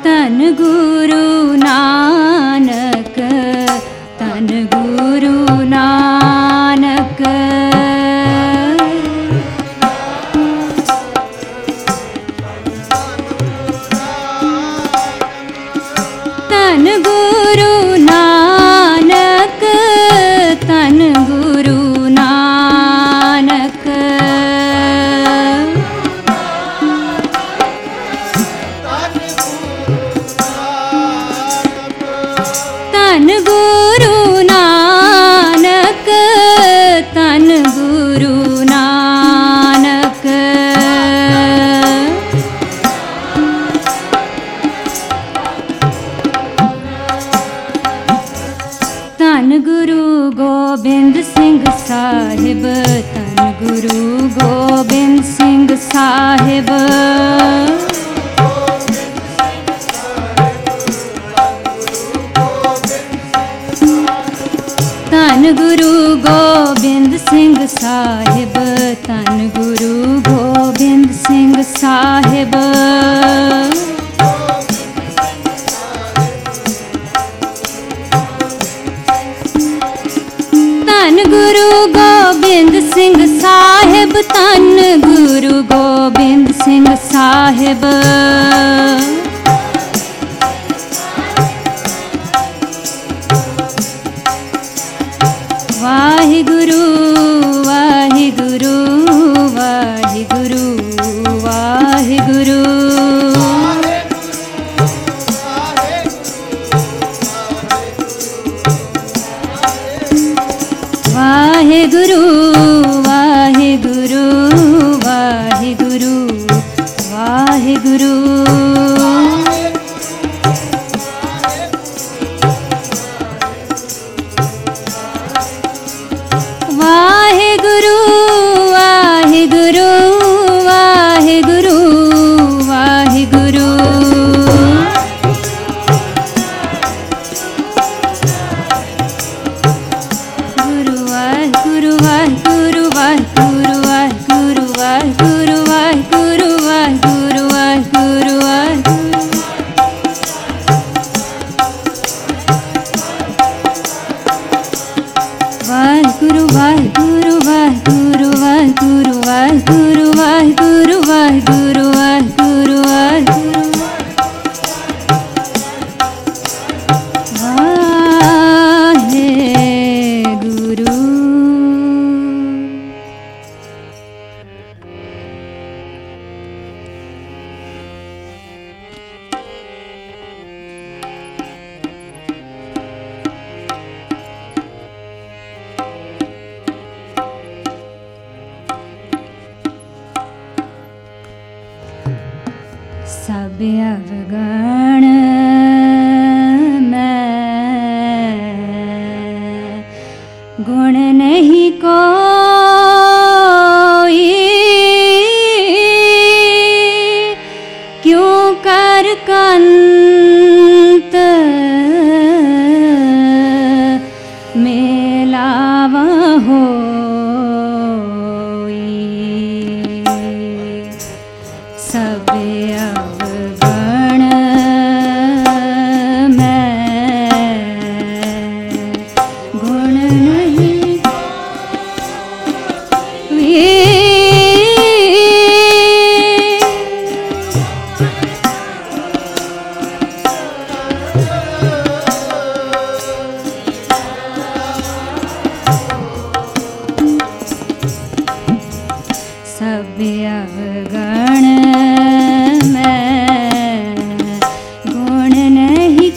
तन गुरु नानक, तन गुरु नानक। तन गुरु नानक, तन गुरु नानक। तन गुरु नानक, तन गुरु नानक। तन गुरु गोबिंद सिंह साहिब, तन गुरु गोबिंद सिंह साहिब। तन गुरु गोबिंद सिंह साहिब, तन गुरु गोबिंद सिंह साहिब। तन गुरु गोबिंद सिंह साहिब, तन गुरु गोबिंद सिंह साहिब। वाहिगुरु वाहिगुरु वाहिगुरु वाहिगुरु। वाहिगुरु वाहिगुरु वाहिगुरु वाहिगुरु। वाहिगुरु वाहिगुरु वाहिगुरु वाहिगुरु। गुरु वाहिगुरु वाहिगुरु वाहिगुरु वाहिगुरु वाहिगुरु वाहिगुरु वाहिगुरु वाहिगुरु वाहिगुरु। वाहिगुरु वाहिगुरु वाहिगुरु वाहिगुरु वाहिगुरु वाहिगुरु वाहिगुरु वाहिगुरु वाहिगुरु। वाहेगुरु। सब अवगण में गुण नहीं कोई, क्यों कर कंत मेलावा होई। सब अवगण में गुण नहीं सब अवगण में गुण नहीं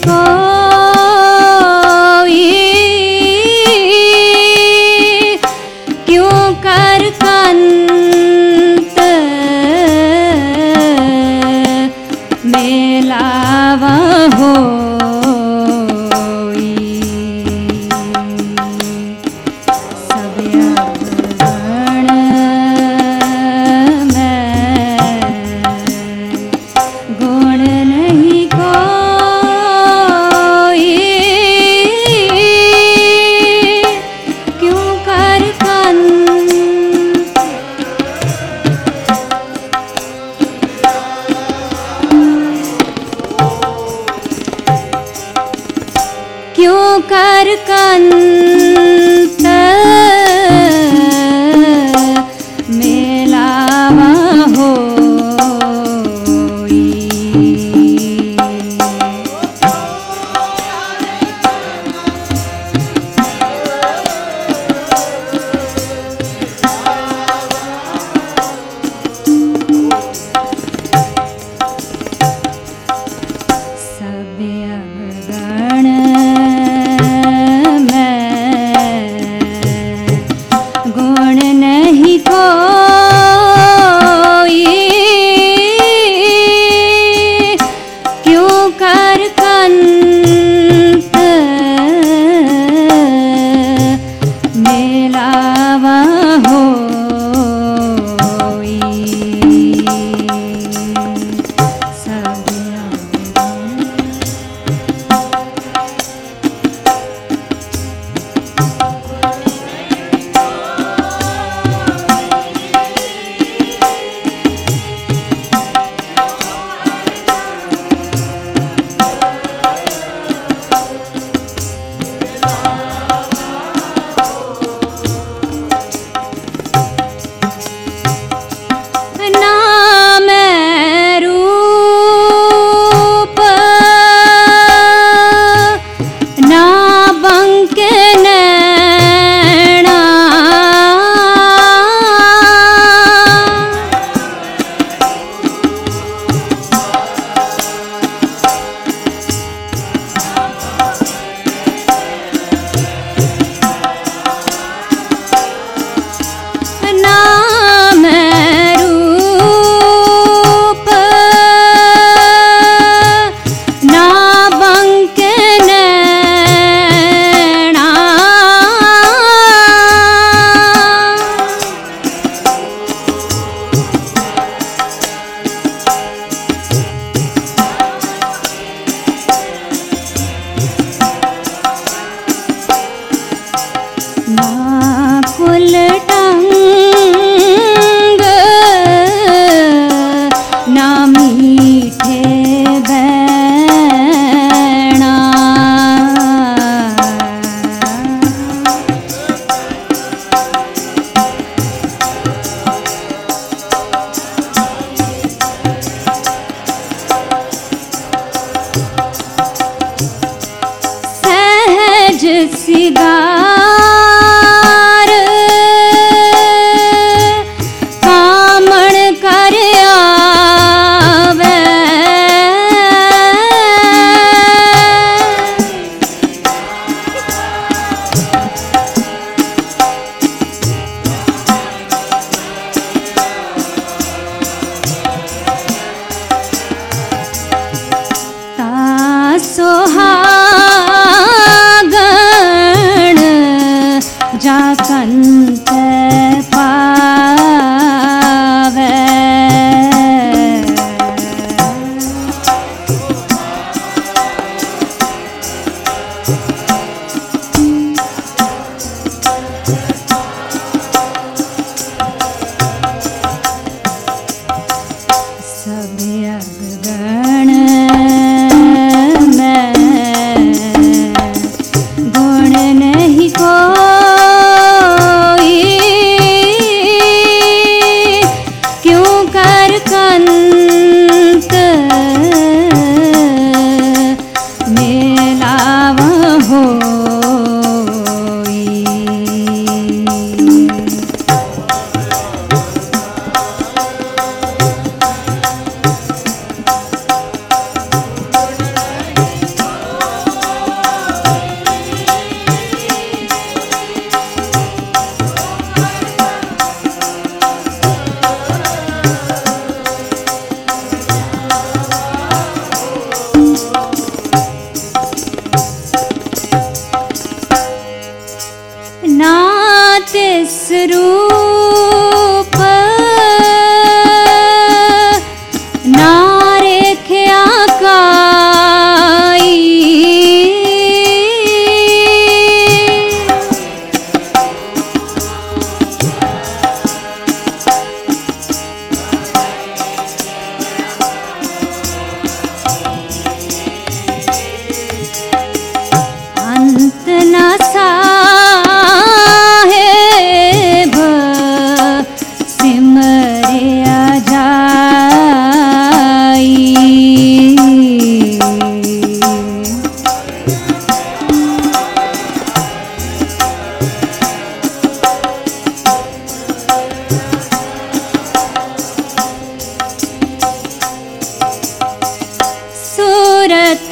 कोई, क्यों कर कंत मेलावा होई। सब अवगण गुण नहीं कोई, क्यों कर कंत। कंत मेलावा होई। सिगार कामण कर आवे ता सोहागण जाकंत पावे सभी अगण में गुण नहीं कोई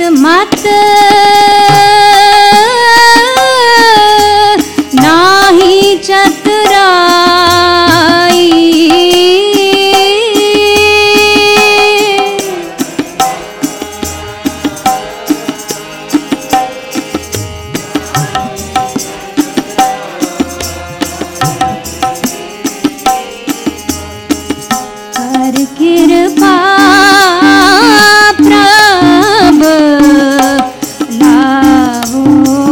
मत नाही चतुराई। कर कृपा प्रभ लावो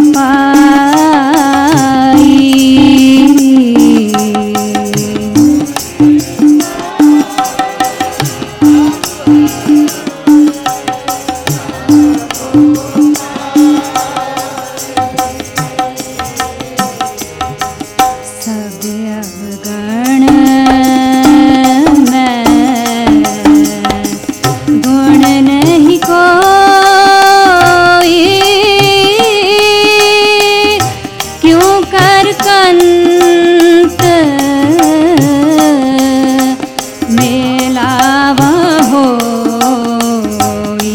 सब अवगण में गुण नहीं कोई, क्यों कर कंत मेलावा होई।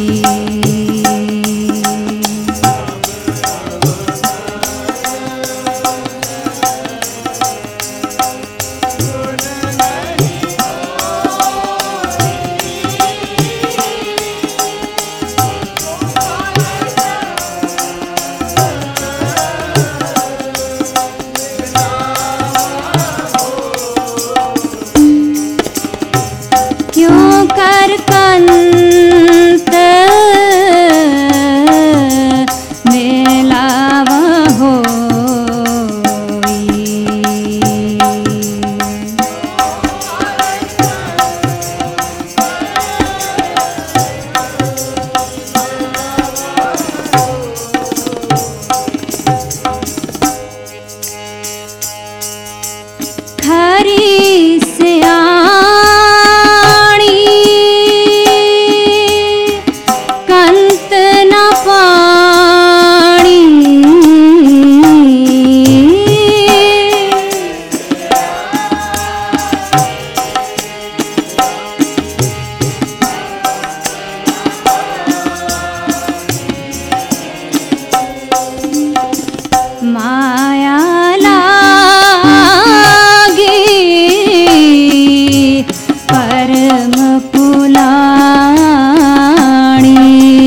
क्यों कर कंत मेलावा होई। खरी सियाणी कंत न पाणी। माया लागी परम पुलाणी।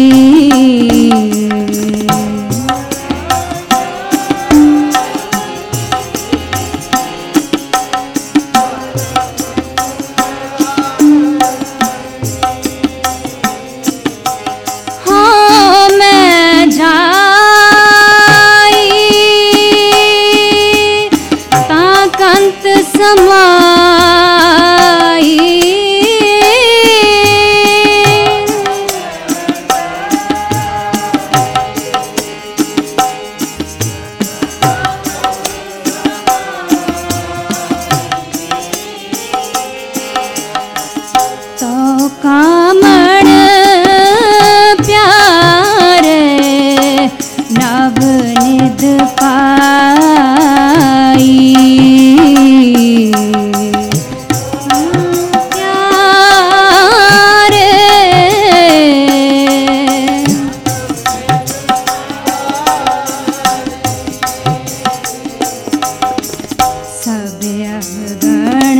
हो मैं जाई ताकंत समाई। तो कामण प्यारे नवनिध पाई। प्यारे सब अवगण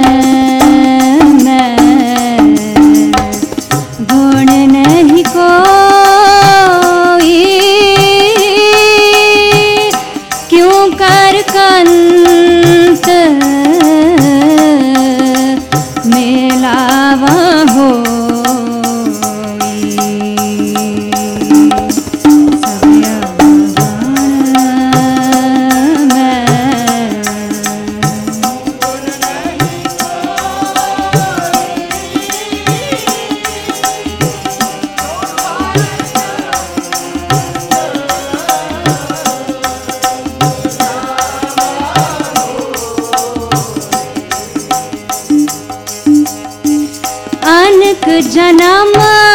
में गुण नहीं कोई, क्यों कर कंत मेलावा होई। सब अवगण में अनक जन्म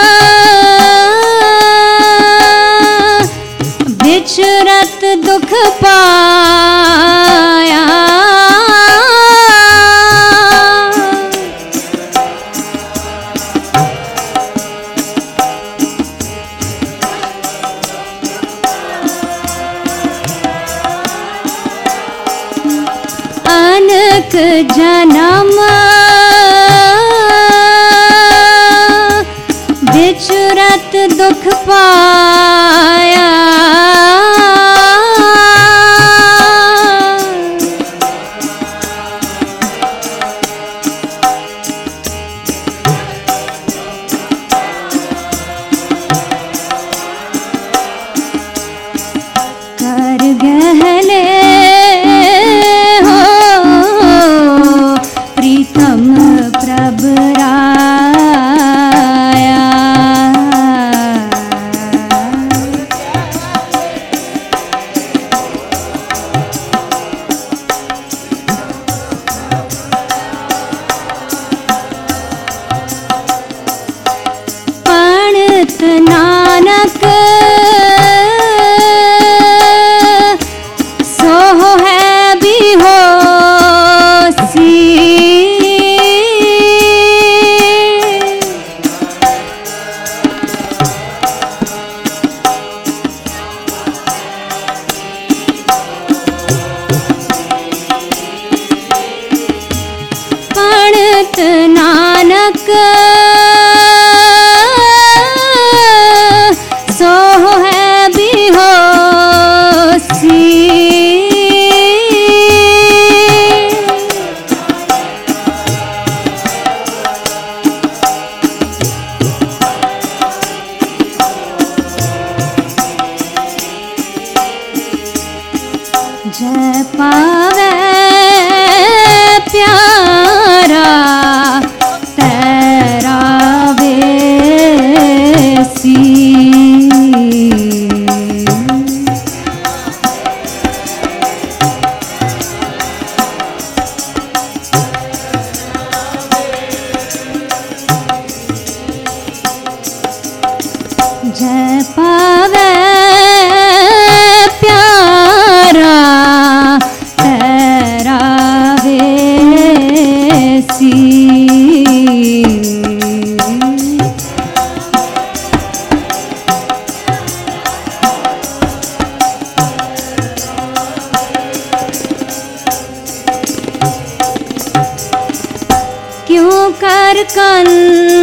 बिचरत दुख पाया। जन्म विचरत दुख पाया। कर गहले हो प्रीतम प्रभ राया। पणत नानक सोह है बिहोसी। पणत नानक सोह है बिहोसी। जय पावे प्यारा तेरा वेसी। जय पावे प्यारा तेरा वेसी। क्यों कर कंस